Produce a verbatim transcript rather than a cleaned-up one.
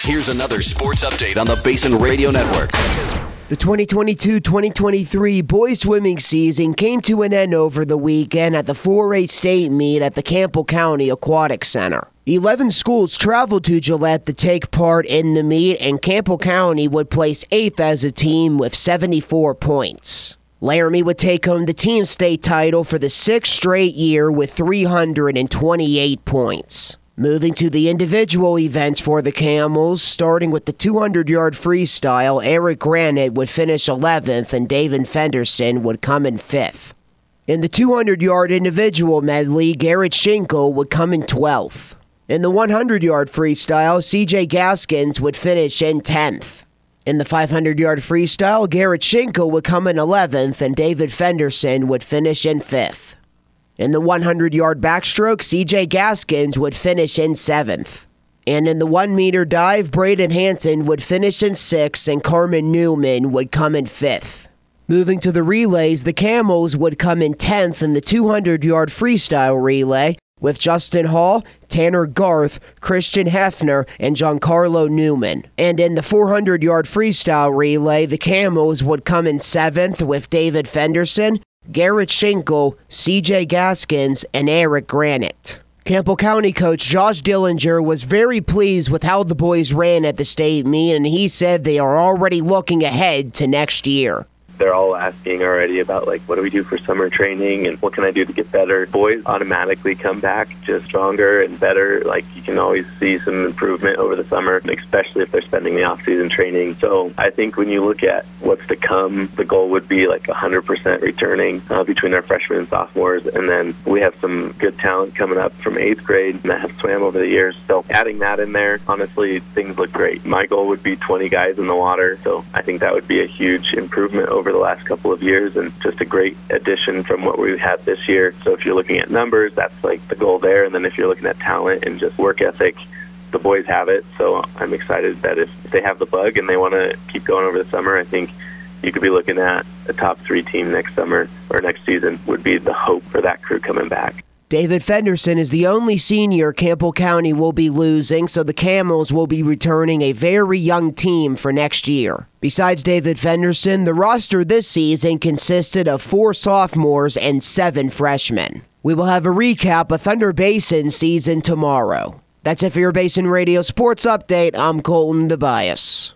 Here's another sports update on the Basin Radio Network. The twenty twenty-two twenty twenty-three boys swimming season came to an end over the weekend at the four A state meet at the Campbell County Aquatic Center. Eleven schools traveled to Gillette to take part in the meet, and Campbell County would place eighth as a team with seventy-four points. Laramie would take home the team state title for the sixth straight year with three hundred twenty-eight points. Moving to the individual events for the Camels, starting with the two hundred yard freestyle, Eric Granite would finish eleventh and David Fenderson would come in fifth. In the two hundred yard individual medley, Garrett Schinkel would come in twelfth. In the one hundred yard freestyle, C J Gaskins would finish in tenth. In the five hundred yard freestyle, Garrett Schinkel would come in eleventh and David Fenderson would finish in fifth. In the one hundred yard backstroke, C J Gaskins would finish in seventh. And in the one meter dive, Braden Hansen would finish in sixth and Carmen Newman would come in fifth. Moving to the relays, the Camels would come in tenth in the two hundred yard freestyle relay, with Justin Hall, Tanner Garth, Christian Hefner, and Giancarlo Newman. And in the four hundred yard freestyle relay, the Camels would come in seventh with David Fenderson, Garrett Schinkel, C J Gaskins, and Eric Granite. Campbell County coach Josh Dillinger was very pleased with how the boys ran at the state meet, and he said they are already looking ahead to next year. They're all asking already about, like, what do we do for summer training and what can I do to get better? Boys automatically come back just stronger and better. Like, you can always see some improvement over the summer, especially if they're spending the off-season training. So I think when you look at what's to come, the goal would be like one hundred percent returning uh, between our freshmen and sophomores. And then we have some good talent coming up from eighth grade that have swam over the years. So adding that in there, honestly, things look great. My goal would be twenty guys in the water. So I think that would be a huge improvement over the last couple of years and just a great addition from what we've had this year. So if you're looking at numbers, that's like the goal there. And then if you're looking at talent and just work ethic, the boys have it. So I'm excited that if they have the bug and they want to keep going over the summer, I think you could be looking at a top three team next summer or next season would be the hope for that crew coming back. David Fenderson is the only senior Campbell County will be losing, so the Camels will be returning a very young team for next year. Besides David Fenderson, the roster this season consisted of four sophomores and seven freshmen. We will have a recap of Thunder Basin season tomorrow. That's it for your Basin Radio Sports Update. I'm Colton Tobias.